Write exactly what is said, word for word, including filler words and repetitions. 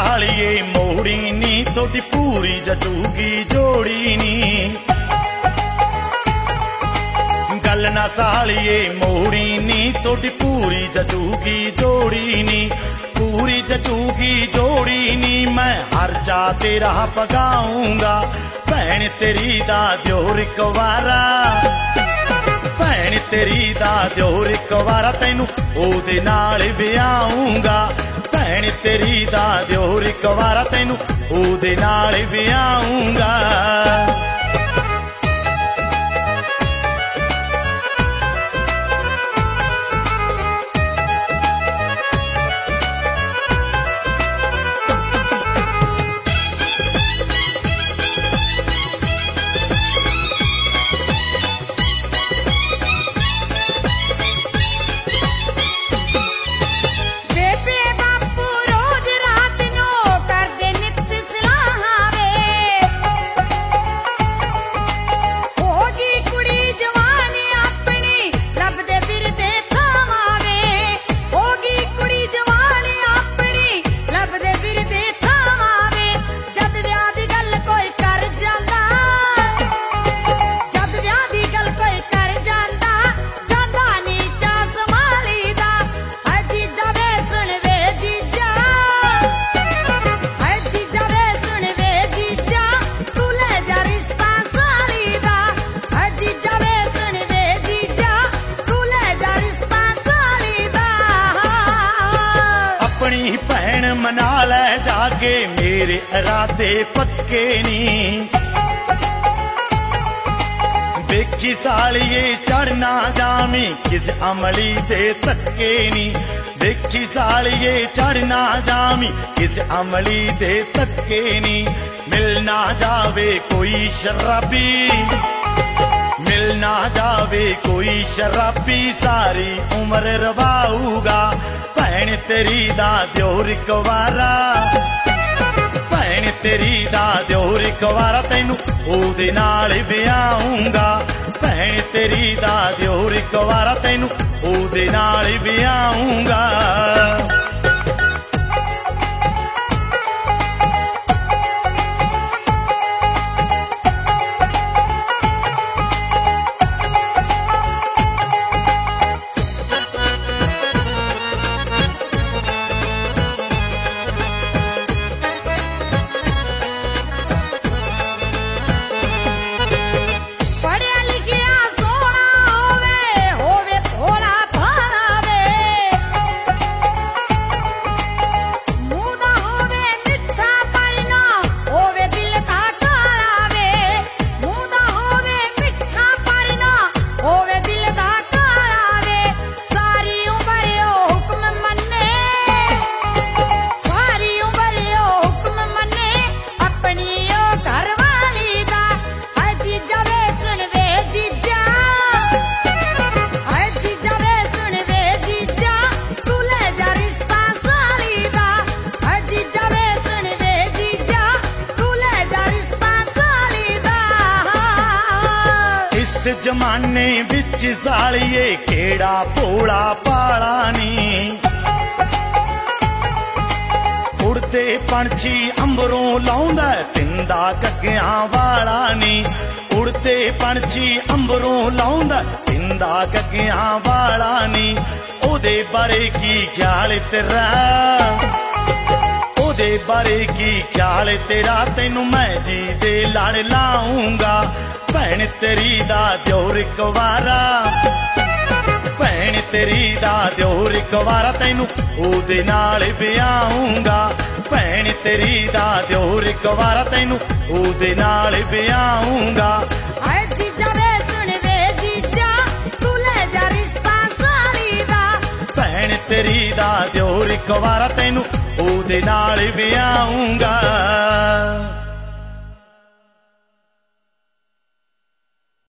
सालिए मोड़ी नी थोड़ी पूरी जचूगी जोड़ी नी गल ना सालिए मोड़ी नी थोड़ी पूरी जचूगी जोड़ी नी पूरी जचूगी जोड़ी नी मैं हर जा तेरा पगाऊंगा भैन तेरी दा दियोर इक वारा भैन तेरी दा दियोर इक वारा तैनू ओदे नाल विआऊंगा भैन तेरी दा दियोर इक वारा तैनू ओदे नाल विआऊंगा भैन मना लै जाके मेरे इरादे पक्के नी देखी सालिए चढ़ना जामी किस अमली दे तक्के नी देखी सालिए चढ़ना जामी किस अमली दे तक्के नी मिलना जावे कोई शराबी मिलना जावे कोई शराबी सारी उम्र रवाऊगा भैन तेरी दा दियोर इक वारा भैन तेरी दा दियोर इक वारा तैनू ओदे नाल विआऊंगा भैन तेरी दा दियोर इक वारा तैनू ओदे नाल विआऊंगा जमाने विच सालिए केड़ा भोला पाला नी उड़ते पंछी अंबरों लाउंदा तिंदा कग्गियां वाला नी उड़ते पंछी अंबरों लाउंदा तिंदा कग्गियां वाला नी ओदे बारे की ख्याल तेरा ओदे बारे की ख्याल तेरा तैनू मैं जी दे लड़ लाऊंगा भैन तेरी दा दियोर इक वारा भैन तेरी दा दियोर इक वारा तैनू ओदे नाल विआऊंगा भैन तेरी दा दियोर इक वारा तैनू ओदे नाल विआऊंगा हाय जीजा वे सुन वे जीजा तू ले जा रिश्ता साली दा भैन तेरी दा दियोर इक वारा तैनू ओदे नाल विआऊंगा।